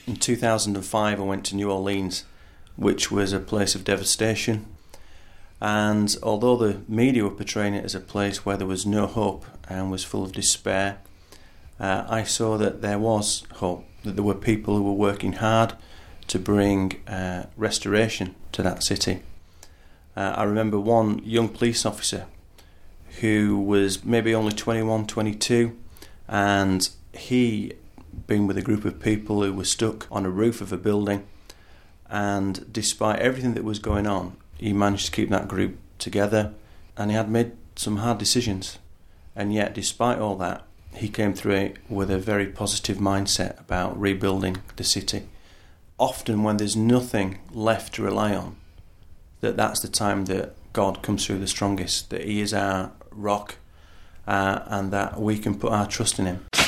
In 2005 I went to New Orleans, which was a place of devastation. And although the media were portraying it as a place where there was no hope and was full of despair, I saw that there was hope, that there were people who were working hard to bring restoration to that city. I remember one young police officer who was maybe only 21, 22, and he been with a group of people who were stuck on a roof of a building, and despite everything that was going on, he managed to keep that group together, and he had made some hard decisions, and yet despite all that he came through it with a very positive mindset about rebuilding the city. Often when there's nothing left to rely on, that's the time that God comes through the strongest, that he is our rock, and that we can put our trust in him.